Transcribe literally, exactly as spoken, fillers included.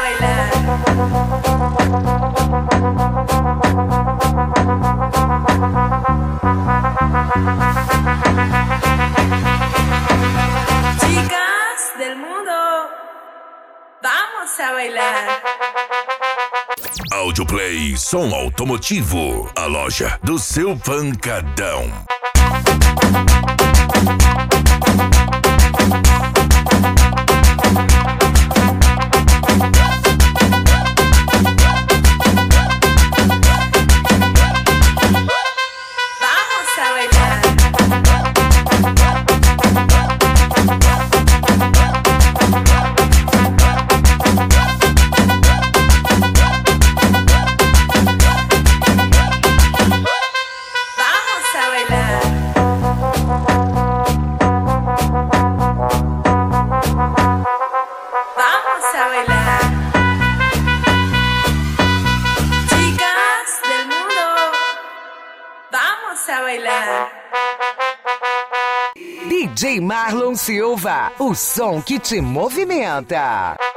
bailar. Chicas del mundo, vamos a bailar. Audioplay Som Automotivo, a loja do seu pancadão. A bailar. D J Marlon Silva, o som que te movimenta.